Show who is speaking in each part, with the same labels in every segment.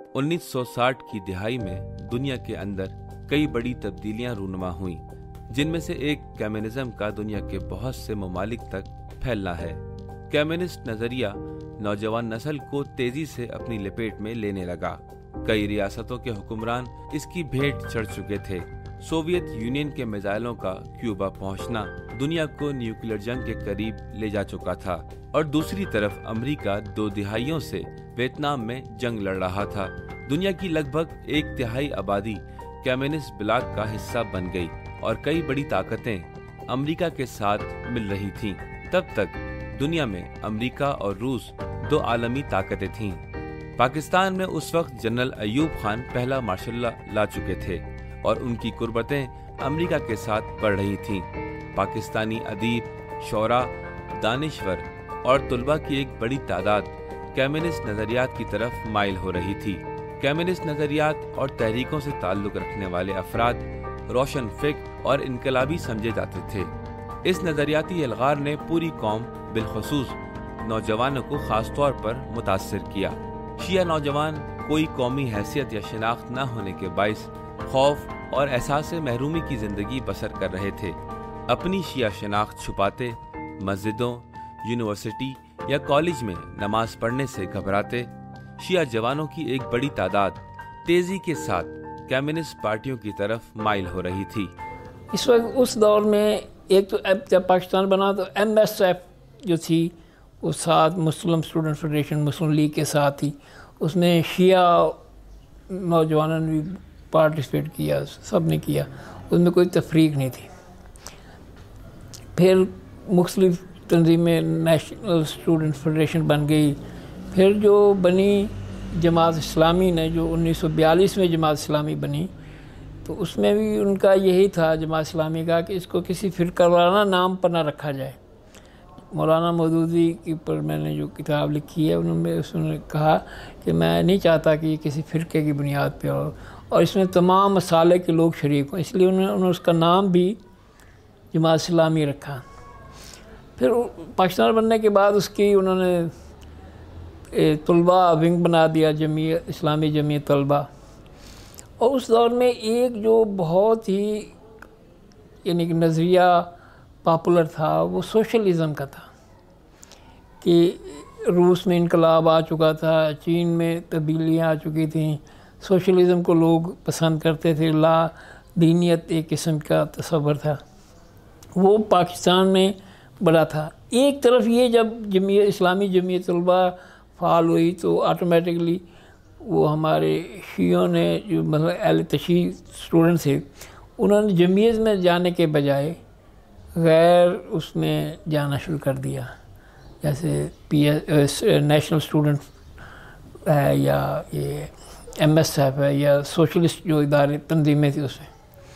Speaker 1: 1960 کی دہائی میں دنیا کے اندر کئی بڑی تبدیلیاں رونما ہوئیں، جن میں سے ایک کمیونزم کا دنیا کے بہت سے ممالک تک پھیلنا ہے۔ کمیونسٹ نظریہ نوجوان نسل کو تیزی سے اپنی لپیٹ میں لینے لگا۔ کئی ریاستوں کے حکمران اس کی بھیٹ چڑھ چکے تھے۔ سوویت یونین کے میزائلوں کا کیوبا پہنچنا دنیا کو نیوکلیئر جنگ کے قریب لے جا چکا تھا، اور دوسری طرف امریکہ 2 دہائیوں سے ویتنام میں جنگ لڑ رہا تھا۔ دنیا کی لگ بھگ 1/3 آبادی کمیونسٹ بلاک کا حصہ بن گئی، اور کئی بڑی طاقتیں امریکہ کے ساتھ مل رہی تھیں۔ تب تک دنیا میں امریکہ اور روس 2 عالمی طاقتیں تھیں۔ پاکستان میں اس وقت جنرل ایوب خان پہلا مارشل لا لا چکے تھے، اور ان کی قربتیں امریکہ کے ساتھ بڑھ رہی تھیں۔ پاکستانی ادیب، شعراء، دانشور اور طلباء کی ایک بڑی تعداد کمیونسٹ نظریات کی طرف مائل ہو رہی تھی۔ کمیونسٹ نظریات اور تحریکوں سے تعلق رکھنے والے افراد روشن فکر اور انقلابی سمجھے جاتے تھے۔ اس نظریاتی الغار نے پوری قوم بالخصوص نوجوانوں کو خاص طور پر متاثر کیا۔ شیعہ نوجوان کوئی قومی حیثیت یا شناخت نہ ہونے کے باعث خوف اور احساس محرومی کی زندگی بسر کر رہے تھے۔ اپنی شیعہ شناخت چھپاتے، مسجدوں، یونیورسٹی یا کالج میں نماز پڑھنے سے گھبراتے۔ شیعہ جوانوں کی ایک بڑی تعداد تیزی کے ساتھ کمیونسٹ پارٹیوں کی طرف مائل ہو رہی تھی۔
Speaker 2: اس وقت اس دور میں ایک تو جب پاکستان بنا تو MSF جو تھی وہ ساتھ Muslim student federation Muslim League کے ساتھ تھی، اس میں شیعہ نوجوانوں نے بھی پارٹیسپیٹ کیا، سب نے کیا، اس میں کوئی تفریق نہیں تھی۔ پھر مختلف تنظیمیں نیشنل اسٹوڈنٹ فیڈریشن بن گئی، پھر جو بنی جماعت اسلامی نے، جو 1942 میں جماعت اسلامی بنی، تو اس میں بھی ان کا یہی تھا جماعت اسلامی کا کہ اس کو کسی فرقہ وارانہ نام پر نہ رکھا جائے۔ مولانا مودودی کی پر میں نے جو کتاب لکھی ہے اس نے کہا کہ میں نہیں چاہتا کہ یہ کسی فرقے کی بنیاد پہ ہو، اور اس میں تمام مسالے کے لوگ شریک ہوں، اس لیے انہوں نے اس کا نام بھی جماعت اسلامی رکھا۔ پھر پاکستان بننے کے بعد اس کی انہوں نے طلباء ونگ بنا دیا، جمعیت اسلامی جمعیت طلباء۔ اور اس دور میں ایک جو بہت ہی یعنی کہ نظریہ پاپولر تھا وہ سوشلزم کا تھا، کہ روس میں انقلاب آ چکا تھا، چین میں تبدیلیاں آ چکی تھیں، سوشلزم کو لوگ پسند کرتے تھے، لا دینیت ایک قسم کا تصور تھا، وہ پاکستان میں بڑا تھا۔ ایک طرف یہ جب جمعیت اسلامی جمعیت طلباء فعال ہوئی تو آٹومیٹکلی وہ ہمارے شیعوں نے جو مطلب اہل تشیع اسٹوڈنٹ تھے، انہوں نے جمعیت میں جانے کے بجائے غیر اس میں جانا شروع کر دیا، جیسے نیشنل اسٹوڈنٹ ہے یا یہ MSF ہے یا سوشلسٹ جو ادارے تنظیمیں تھیں اس میں۔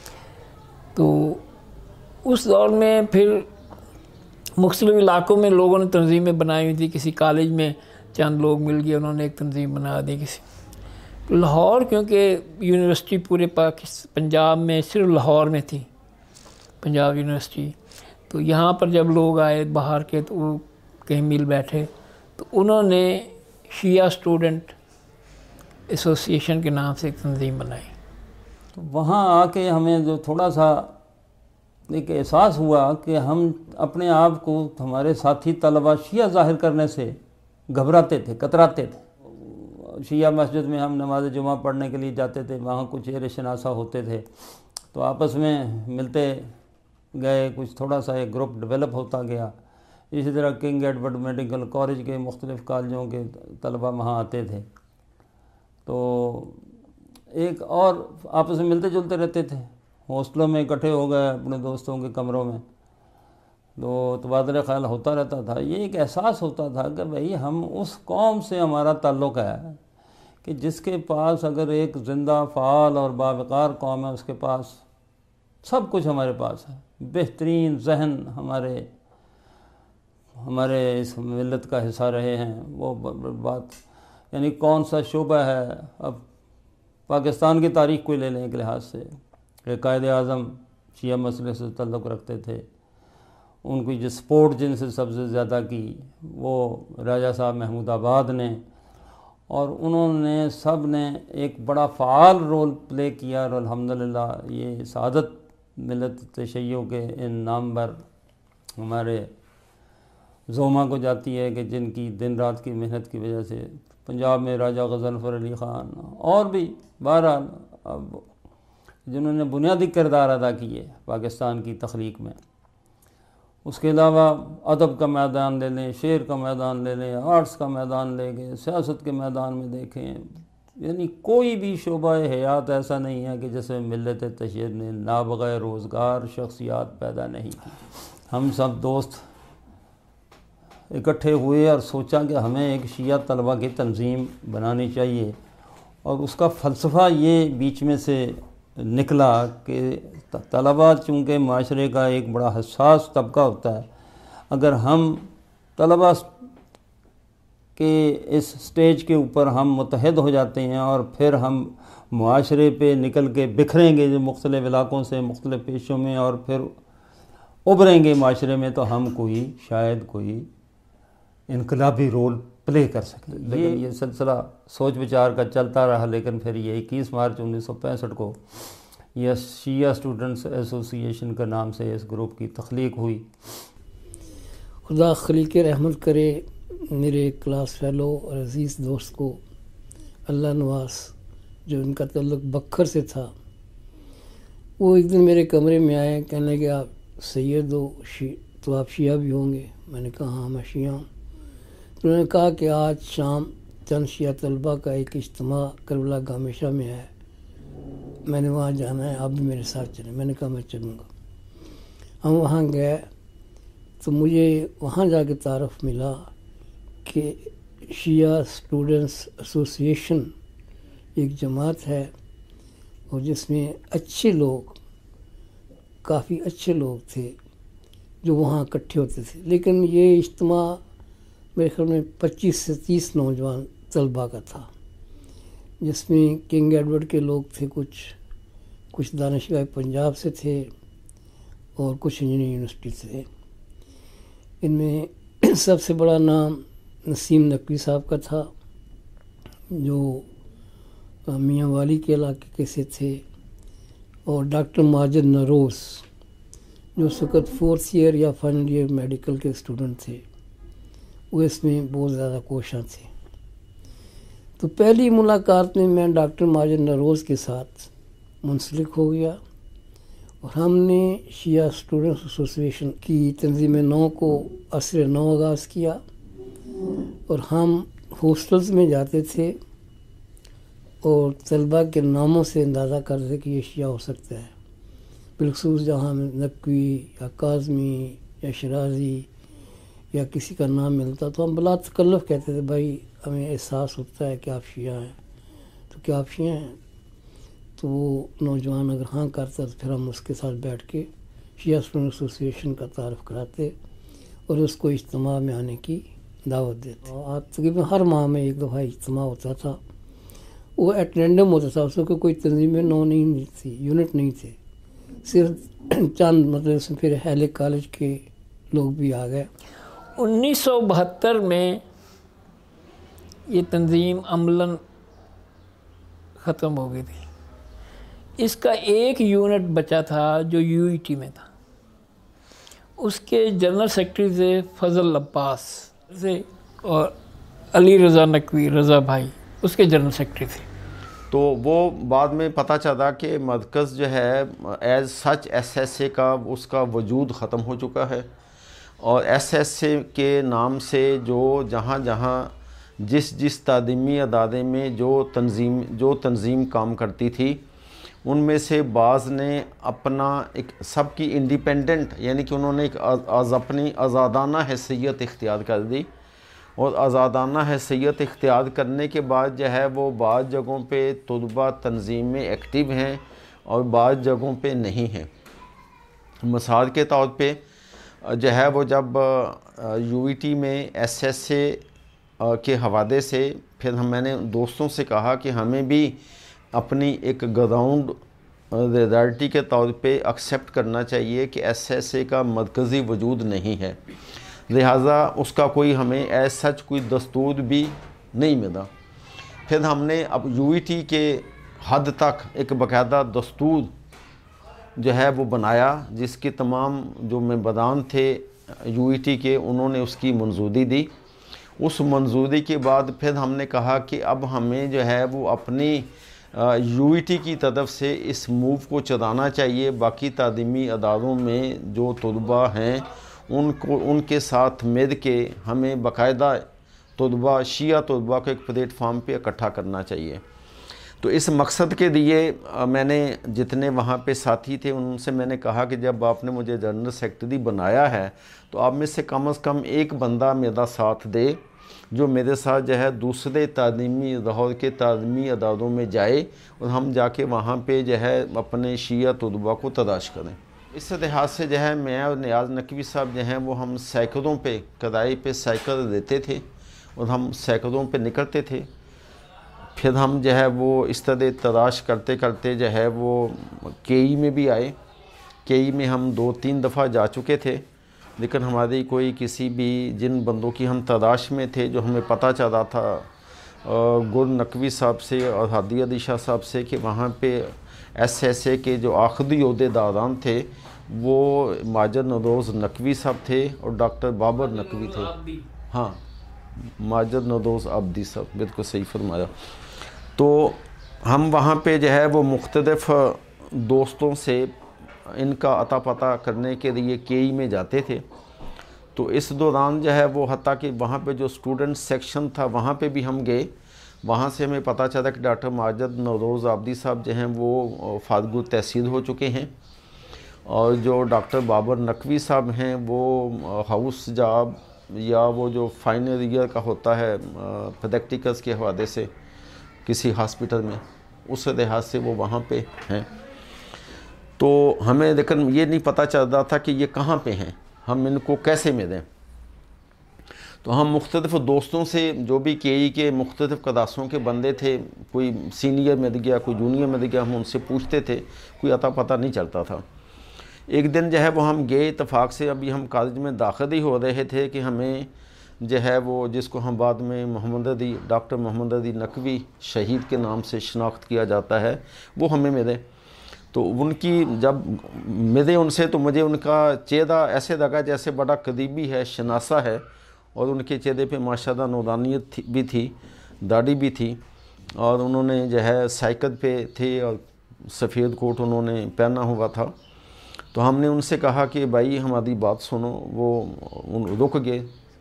Speaker 2: تو اس دور میں پھر مختلف علاقوں میں لوگوں نے تنظیمیں بنائی ہوئی تھی، کسی کالج میں چند لوگ مل گئے، انہوں نے ایک تنظیم بنا دی۔ کسی لاہور، کیونکہ یونیورسٹی پورے پنجاب میں صرف لاہور میں تھی، پنجاب یونیورسٹی، تو یہاں پر جب لوگ آئے باہر کے تو وہ کہیں مل بیٹھے، تو انہوں نے شیعہ اسٹوڈنٹ ایسوسیشن کے نام سے ایک تنظیم بنائی۔
Speaker 3: تو وہاں آ کے ہمیں جو تھوڑا سا ایک احساس ہوا کہ ہم اپنے آپ کو ہمارے ساتھی طلباء شیعہ ظاہر کرنے سے گھبراتے تھے، کتراتے تھے۔ شیعہ مسجد میں ہم نماز جمعہ پڑھنے کے لیے جاتے تھے، وہاں کچھ چہرے شناسہ ہوتے تھے، تو آپس میں ملتے گئے، کچھ تھوڑا سا ایک گروپ ڈیولپ ہوتا گیا۔ اسی طرح کنگ ایڈورڈ میڈیکل کالج کے مختلف کالجوں کے طلباء وہاں آتے تھے، تو ایک اور آپس میں ملتے جلتے رہتے تھے، ہاسٹلوں میں اکٹھے ہو گئے اپنے دوستوں کے کمروں میں، تو تبادلہ خیال ہوتا رہتا تھا۔ یہ ایک احساس ہوتا تھا کہ بھئی ہم اس قوم سے ہمارا تعلق ہے کہ جس کے پاس اگر ایک زندہ فعال اور باوقار قوم ہے، اس کے پاس سب کچھ ہمارے پاس ہے، بہترین ذہن ہمارے اس ملت کا حصہ رہے ہیں۔ وہ بات یعنی کون سا شعبہ ہے، اب پاکستان کی تاریخ کو لے لیں ایک لحاظ سے، کہ قائد اعظم شیعہ مسئلے سے تعلق رکھتے تھے، ان کی جو سپورٹ جن سے سب سے زیادہ کی وہ راجہ صاحب محمود آباد نے، اور انہوں نے سب نے ایک بڑا فعال رول پلے کیا، اور الحمدللہ یہ سعادت ملت تشیع کے ان نامور ہمارے زوما کو جاتی ہے کہ جن کی دن رات کی محنت کی وجہ سے پنجاب میں راجہ غضنفر علی خان اور بھی بہرحال اب جنہوں نے بنیادی کردار ادا کیے پاکستان کی تخلیق میں. اس کے علاوہ ادب کا میدان لے لیں، شعر کا میدان لے لیں، آرٹس کا میدان لے گئے، سیاست کے میدان میں دیکھیں، یعنی کوئی بھی شعبہ حیات ایسا نہیں ہے کہ جس میں ملت تشیع نے نابغہ روزگار شخصیات پیدا نہیں کی. ہم سب دوست اکٹھے ہوئے اور سوچا کہ ہمیں ایک شیعہ طلبہ کی تنظیم بنانی چاہیے، اور اس کا فلسفہ یہ بیچ میں سے نکلا کہ طلبہ چونکہ معاشرے کا ایک بڑا حساس طبقہ ہوتا ہے، اگر ہم طلبہ کے اس سٹیج کے اوپر ہم متحد ہو جاتے ہیں اور پھر ہم معاشرے پہ نکل کے بکھریں گے جو مختلف علاقوں سے مختلف پیشوں میں اور پھر ابھریں گے معاشرے میں، تو ہم شاید کوئی انقلابی رول پلے کر سکیں. لیکن یہ سلسلہ سوچ بچار کا چلتا رہا، لیکن پھر یہ 21 مارچ 1965 کو یہ شیعہ اسٹوڈنٹس ایسوسی ایشن کے نام سے اس گروپ کی تخلیق ہوئی.
Speaker 2: خدا خلیق رحمت کرے میرے کلاس فیلو اور عزیز دوست کو اللہ نواز، جو ان کا تعلق بکھر سے تھا. وہ ایک دن میرے کمرے میں آئے، کہنے لگے آپ سید ہو تو آپ شیعہ بھی ہوں گے؟ میں نے کہا ہاں میں شیعہ ہوں. انہوں نے کہا کہ آج شام چند شیعہ طلبہ کا ایک اجتماع کربلا گامیشہ میں ہے، میں نے وہاں جانا ہے، آپ بھی میرے ساتھ چلیں. میں نے کہا میں چلوں گا. ہم وہاں گئے تو مجھے وہاں جا کے تعارف ملا کہ شیعہ اسٹوڈنٹس ایسوسی ایشن ایک جماعت ہے، اور جس میں اچھے لوگ، کافی اچھے لوگ تھے جو وہاں اکٹھے ہوتے تھے. لیکن یہ اجتماع میرے خیال میں 25 سے 30 نوجوان طلباء کا تھا، جس میں کنگ ایڈورڈ کے لوگ تھے، کچھ دانشگاہ پنجاب سے تھے اور کچھ انجینئرنگ یونیورسٹی سے تھے. ان میں سب سے بڑا نام نسیم نقوی صاحب کا تھا، جو میاں والی کے علاقے کے سے تھے، اور ڈاکٹر ماجد نروز جو اس وقت 4th ایئر یا فائنل ایئر میڈیکل کے اسٹوڈنٹ تھے، وہ اس میں بہت زیادہ کوشاں تھے. تو پہلی ملاقات میں میں ڈاکٹر ماجد نروز کے ساتھ منسلک ہو گیا، اور ہم نے شیعہ اسٹوڈنٹس ایسوسی ایشن کی تنظیم 9 کو عصر 9 آغاز کیا، اور ہم ہاسٹلز میں جاتے تھے اور طلباء کے ناموں سے اندازہ کرتے تھے کہ یہ شیعہ ہو سکتا ہے، بالخصوص جہاں ہمیں نقوی یا کاظمی یا شرازی یا کسی کا نام ملتا تو ہم بلا تکلف کہتے تھے بھائی ہمیں احساس ہوتا ہے کہ آپ شیعہ ہیں، تو کیا آپ شیعہ ہیں؟ تو وہ نوجوان اگر ہاں کرتا تو پھر ہم اس کے ساتھ بیٹھ کے شیعہ اسٹوڈنٹ ایسوسی ایشن کا تعارف کراتے اور اس کو اجتماع میں آنے کی دعوت دیتے. اور تقریباً ہر ماہ میں ایک دفعہ اجتماع ہوتا تھا، وہ ایٹ رینڈم ہوتا تھا، اس کو کوئی تنظیم 9 نہیں تھی، یونٹ نہیں تھے، صرف چند مطلب اس میں پھر ہیلے کالج کے لوگ بھی آ گئے. 1972 میں یہ تنظیم عملاً ختم ہو گئی تھی. اس کا ایک یونٹ بچا تھا جو UET میں تھا، اس کے جنرل سیکرٹری تھے فضل عباس سے، اور علی رضا نقوی رضا بھائی اس کے جنرل سیکرٹری تھے.
Speaker 4: تو وہ بعد میں پتہ چلا کہ مرکز جو ہے ایز سچ SSA کا اس کا وجود ختم ہو چکا ہے، اور SSA کے نام سے جو جہاں جہاں جس تعلیمی ادارے میں جو تنظیم کام کرتی تھی، ان میں سے بعض نے اپنا ایک سب کی انڈیپینڈنٹ، یعنی کہ انہوں نے ایک اپنی آزادانہ حیثیت اختیار کر دی، اور آزادانہ حیثیت اختیار کرنے کے بعد جو ہے وہ بعض جگہوں پہ طلباء تنظیم میں ایکٹیو ہیں اور بعض جگہوں پہ نہیں ہیں. مثال کے طور پہ جو ہے وہ جب UET میں SSA کے حوالے سے پھر میں نے دوستوں سے کہا کہ ہمیں بھی اپنی ایک گراؤنڈ ریئلٹی کے طور پہ ایکسیپٹ کرنا چاہیے کہ SSA کا مرکزی وجود نہیں ہے، لہٰذا اس کا کوئی ہمیں ایز سچ کوئی دستور بھی نہیں ملا. پھر ہم نے اب UET کے حد تک ایک باقاعدہ دستور جو ہے وہ بنایا، جس کے تمام جو ممبران تھے UET کے انہوں نے اس کی منظوری دی۔ اس منظوری کے بعد پھر ہم نے کہا کہ اب ہمیں جو ہے وہ اپنی UET کی طرف سے اس موو کو چلانا چاہیے۔ باقی تعلیمی اداروں میں جو طلباء ہیں ان کے ساتھ مل کے ہمیں باقاعدہ شیعہ طلباء کو ایک پلیٹ فارم پہ اکٹھا کرنا چاہیے۔ تو اس مقصد کے لیے میں نے جتنے وہاں پہ ساتھی تھے ان سے میں نے کہا کہ جب آپ نے مجھے جنرل سیکرٹری بنایا ہے تو آپ میں سے کم ایک بندہ میرا ساتھ دے، جو میرے ساتھ جو ہے دوسرے لاہور کے تعلیمی اداروں میں جائے اور ہم جا کے وہاں پہ جو ہے اپنے شیعہ طلباء کو تلاش کریں۔ اس لحاظ سے جو ہے میں اور نیاز نقوی صاحب جو ہیں وہ ہم سائیکلوں پہ کرائے پہ سائیکل دیتے تھے اور ہم سائیکلوں پہ نکلتے تھے۔ پھر ہم جو ہے وہ اس طرح تلاش کرتے کرتے جو ہے وہ KE میں بھی آئے۔ KE میں ہم 2-3 دفعہ جا چکے تھے، لیکن ہماری کوئی کسی بھی جن بندوں کی ہم تلاش میں تھے جو ہمیں پتہ چلا تھا گل نقوی صاحب سے اور ہادی علی شاہ صاحب سے کہ وہاں پہ SSA کے جو آخری عہدیداران تھے وہ ماجد نوروز نقوی صاحب تھے اور ڈاکٹر بابر نقوی تھے۔ ہاں، ماجد نوروز عابدی صاحب، بالکل صحیح فرمایا۔ تو ہم وہاں پہ جو ہے وہ مختلف دوستوں سے ان کا عطا پتہ کرنے کے لیے KE میں جاتے تھے۔ تو اس دوران جو ہے وہ حتیٰ کہ وہاں پہ جو اسٹوڈنٹ سیکشن تھا وہاں پہ بھی ہم گئے۔ وہاں سے ہمیں پتہ چلا کہ ڈاکٹر ماجد نوروز عابدی صاحب جو ہیں وہ فارغ التحصیل ہو چکے ہیں، اور جو ڈاکٹر بابر نقوی صاحب ہیں وہ ہاؤس جاب یا وہ جو فائنل ایئر کا ہوتا ہے پریکٹیکلز کے حوالے سے کسی ہاسپٹل میں، اس لحاظ سے وہ وہاں پہ ہیں۔ تو ہمیں لیکن یہ نہیں پتہ چل رہا تھا کہ یہ کہاں پہ ہیں، ہم ان کو کیسے ملیں۔ تو ہم مختلف دوستوں سے جو بھی KE کے مختلف کلاسوں کے بندے تھے، کوئی سینئر مل گیا، کوئی جونیئر مل گیا، ہم ان سے پوچھتے تھے، کوئی عطا پتہ نہیں چلتا تھا۔ ایک دن جو ہے وہ ہم گئے اتفاق سے، ابھی ہم کالج میں داخل ہی ہو رہے تھے کہ ہمیں جو ہے وہ جس کو ہم بعد میں ڈاکٹر محمد علی نقوی شہید کے نام سے شناخت کیا جاتا ہے، وہ ہمیں ملے۔ تو ان کی جب ملے ان سے تو مجھے ان کا چہرہ ایسے لگا جیسے بڑا قریبی ہے، شناسا ہے، اور ان کے چہرے پہ ماشاءاللہ نورانیت بھی تھی، داڑھی بھی تھی، اور انہوں نے جو ہے سائیکل پہ تھے اور سفید کوٹ انہوں نے پہنا ہوا تھا۔ تو ہم نے ان سے کہا کہ بھائی ہماری بات سنو، وہ رک گئے۔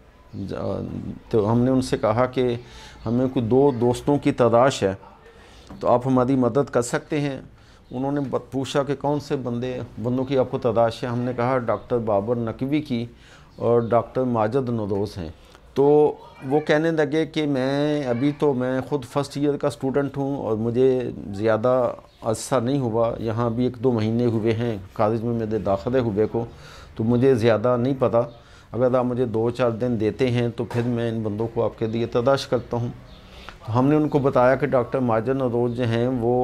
Speaker 4: تو ہم نے ان سے کہا کہ ہمیں کوئی 2 دوستوں کی تلاش ہے، تو آپ ہماری مدد کر سکتے ہیں؟ انہوں نے پوچھا کہ کون سے بندوں کی آپ کو تلاش ہے؟ ہم نے کہا ڈاکٹر بابر نقوی کی اور ڈاکٹر ماجد نوروز ہیں۔ تو وہ کہنے لگے کہ میں خود فرسٹ ایئر کا اسٹوڈنٹ ہوں اور مجھے زیادہ عرصہ نہیں ہوا، یہاں بھی 1-2 مہینے ہوئے ہیں کالج میں میرے داخلے ہوئے کو، تو مجھے زیادہ نہیں پتہ، اگر آپ مجھے 2-4 دن دیتے ہیں تو پھر میں ان بندوں کو آپ کے لیے تلاش کرتا ہوں۔ تو ہم نے ان کو بتایا کہ ڈاکٹر ماجد نوروز جو ہیں وہ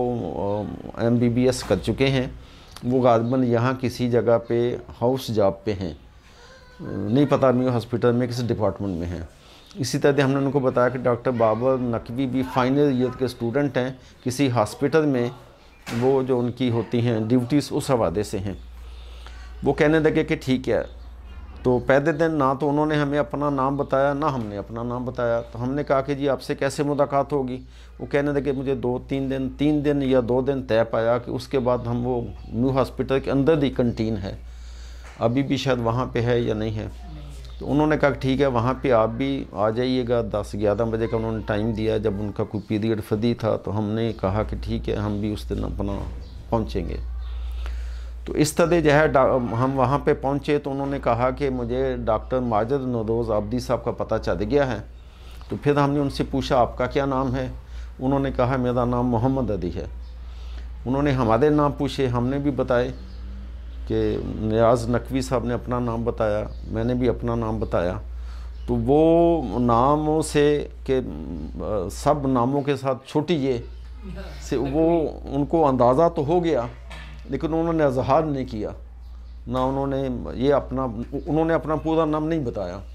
Speaker 4: MBBS کر چکے ہیں، وہ غالباً یہاں کسی جگہ پہ ہاؤس جاب پہ ہیں، نہیں پتہ میو ہاسپٹل میں کسی ڈپارٹمنٹ میں ہیں۔ اسی طرح ہم نے ان کو بتایا کہ ڈاکٹر بابر نقوی بھی فائنل ایئر کے اسٹوڈنٹ ہیں، کسی ہاسپٹل میں وہ جو ان کی ہوتی ہیں ڈیوٹیز اس حوالے سے ہیں۔ وہ کہنے لگے کہ ٹھیک ہے۔ تو پہلے دن نہ تو انہوں نے ہمیں اپنا نام بتایا، نہ ہم نے اپنا نام بتایا۔ تو ہم نے کہا کہ جی آپ سے کیسے ملاقات ہوگی؟ وہ کہنے لگے مجھے 3 دن یا 2 دن طے پایا کہ اس کے بعد ہم وہ نیو ہاسپٹل کے اندر ہی کنٹین ہے، ابھی بھی شاید وہاں پہ ہے یا نہیں ہے۔ تو انہوں نے کہا کہ ٹھیک ہے وہاں پہ آپ بھی آ جائیے گا، 10-11 بجے کا انہوں نے ٹائم دیا جب ان کا کوئی پیریڈ فری تھا۔ تو ہم نے کہا کہ ٹھیک ہے ہم بھی اس دن اپنا پہنچیں گے۔ تو اس طرح جو ہے ہم وہاں پہ پہنچے تو انہوں نے کہا کہ مجھے ڈاکٹر ماجد نوروز عابدی صاحب کا پتہ چل گیا ہے۔ تو پھر ہم نے ان سے پوچھا آپ کا کیا نام ہے؟ انہوں نے کہا میرا نام محمد علی ہے۔ انہوں نے ہمارے نام پوچھے، ہم نے بھی بتائے کہ نیاز نقوی صاحب نے اپنا نام بتایا، میں نے بھی اپنا نام بتایا۔ تو وہ ناموں سے کہ سب ناموں کے ساتھ چھوٹی یہ سے وہ ان کو اندازہ تو ہو گیا، لیکن انہوں نے اظہار نہیں کیا، نہ انہوں نے اپنا پورا نام نہیں بتایا۔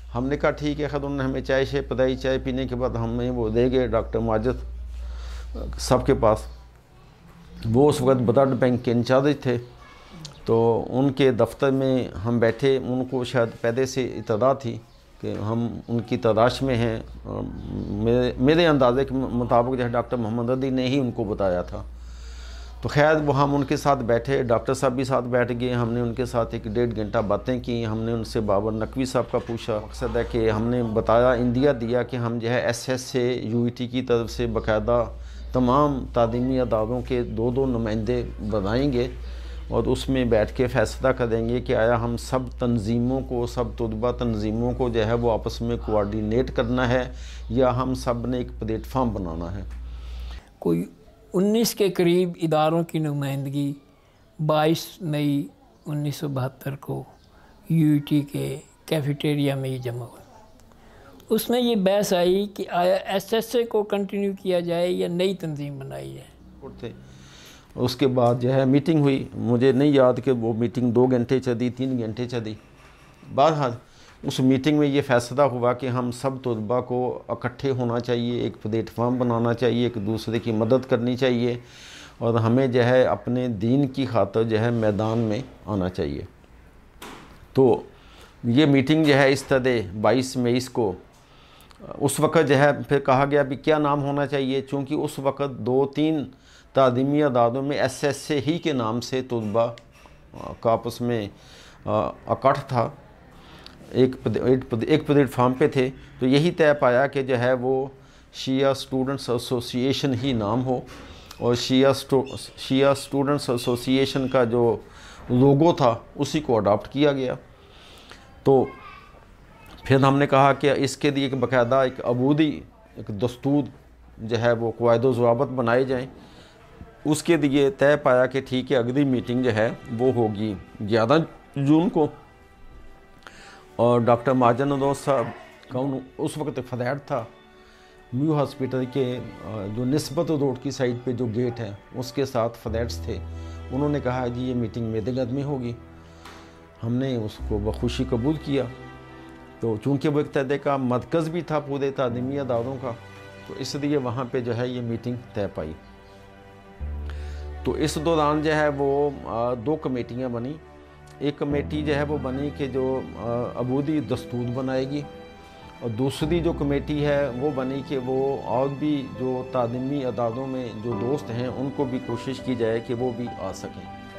Speaker 4: ہم نے کہا ٹھیک ہے، خود انہوں نے ہمیں چائے شے پتائی، چائے پینے کے بعد ہمیں وہ دے گئے ڈاکٹر ماجد صاحب کے پاس. وہ اس وقت بلڈ بینک کے انچارج تھے. تو ان کے دفتر میں ہم بیٹھے، ان کو شاید پہلے سے اطلاع تھی کہ ہم ان کی تلاش میں ہیں. میرے اندازے کے مطابق جو ہے ڈاکٹر محمد علی نے ہی ان کو بتایا تھا. تو خیر وہ ہم ان کے ساتھ بیٹھے، ڈاکٹر صاحب بھی ساتھ بیٹھ گئے. ہم نے ان کے ساتھ 1-1.5 گھنٹہ باتیں کی. ہم نے ان سے بابر نقوی صاحب کا پوچھا. مقصد ہے کہ ہم نے بتایا، اندیا دیا کہ ہم جو ہے SSA UET کی طرف سے باقاعدہ تمام تعلیمی اداروں کے 2 نمائندے بنائیں گے اور اس میں بیٹھ کے فیصلہ کریں گے کہ آیا ہم سب تنظیموں کو، سب طلباء تنظیموں کو جو ہے وہ آپس میں کوآرڈینیٹ کرنا ہے یا ہم سب نے ایک پلیٹ فارم بنانا ہے.
Speaker 2: کوئی 19 کے قریب اداروں کی نمائندگی 22 مئی 1972 کو UET کے کیفیٹیریا میں یہ جمع ہوئی. اس میں یہ بحث آئی کہ آیا SSA کو کنٹینیو کیا جائے یا نئی تنظیم بنائی جائے.
Speaker 4: اس کے بعد جو ہے میٹنگ ہوئی. مجھے نہیں یاد کہ وہ میٹنگ 2 گھنٹے چلی، 3 گھنٹے چلی. بہرحال اس میٹنگ میں یہ فیصلہ ہوا کہ ہم سب طلباء کو اکٹھے ہونا چاہیے، ایک پلیٹ فارم بنانا چاہیے، ایک دوسرے کی مدد کرنی چاہیے اور ہمیں جو ہے اپنے دین کی خاطر جو ہے میدان میں آنا چاہیے. تو یہ میٹنگ جو ہے اس طرح 22 مئی کو اس وقت جو ہے پھر کہا گیا بھی کیا نام ہونا چاہیے، چونکہ اس وقت 2-3 تعلیمی اداروں میں SSA ہی کے نام سے طلباء کا آپس میں اکٹھ تھا، ایک پلیٹ فارم پہ تھے. تو یہی طے پایا کہ جو ہے وہ شیعہ اسٹوڈنٹس ایسوسی ایشن ہی نام ہو اور شیعہ اسٹوڈنٹس ایسوسی ایشن کا جو لوگو تھا اسی کو اڈاپٹ کیا گیا. تو پھر ہم نے کہا کہ اس کے لیے ایک باقاعدہ ایک عبودی ایک دستور جو ہے وہ قواعد و ضوابط بنائے جائیں. اس کے لیے طے پایا کہ ٹھیک ہے اگلی میٹنگ جو ہے وہ ہوگی 11 جون کو. اور ڈاکٹر ماجد ندوس صاحب کا اس وقت فلیٹ تھا نیو ہاسپٹل کے جو نسبت روڈ کی سائڈ پہ جو گیٹ ہے اس کے ساتھ فلیٹس تھے. انہوں نے کہا جی یہ میٹنگ میرے گھر میں ہوگی. ہم نے اس کو بخوشی قبول کیا. تو چونکہ وہ ایک طرح کا مرکز بھی تھا پورے تعلیمی اداروں کا، تو اس لیے وہاں پہ جو ہے یہ میٹنگ طے پائی. تو اس دوران جو ہے وہ 2 کمیٹیاں بنی. ایک کمیٹی جو ہے وہ بنی کہ جو عبودی دستور بنائے گی اور دوسری جو کمیٹی ہے وہ بنی کہ وہ اور بھی جو تعلیمی اداروں میں جو دوست ہیں ان کو بھی کوشش کی جائے کہ وہ بھی آ سکیں.